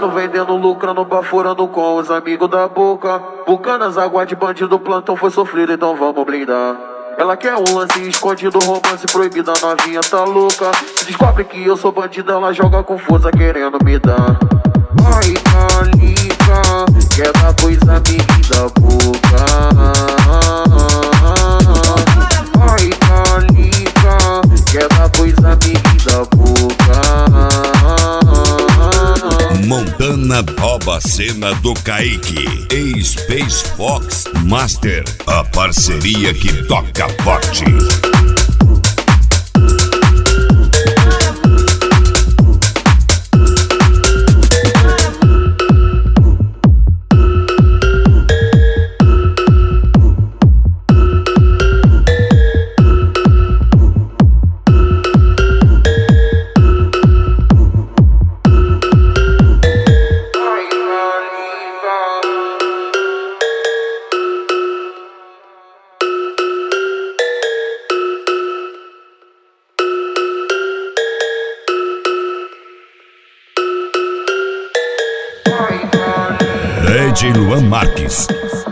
Trabalhando, vendendo, lucrando, baforando com os amigos da boca. Bucanas, água de bandido, plantão foi sofrido, então vamos blindar. Ela quer um lance escondido, romance proibido, a novinha tá louca. Se descobre que eu sou bandido, ela joga com força querendo me dar. Ai, calica, quer dar pros amigos da boca. Ai, calica, quer dar pros amigos da boca. Montana rouba a cena do Kaique e Space Fox Master, a parceria que toca forte. Ed Luan Marques.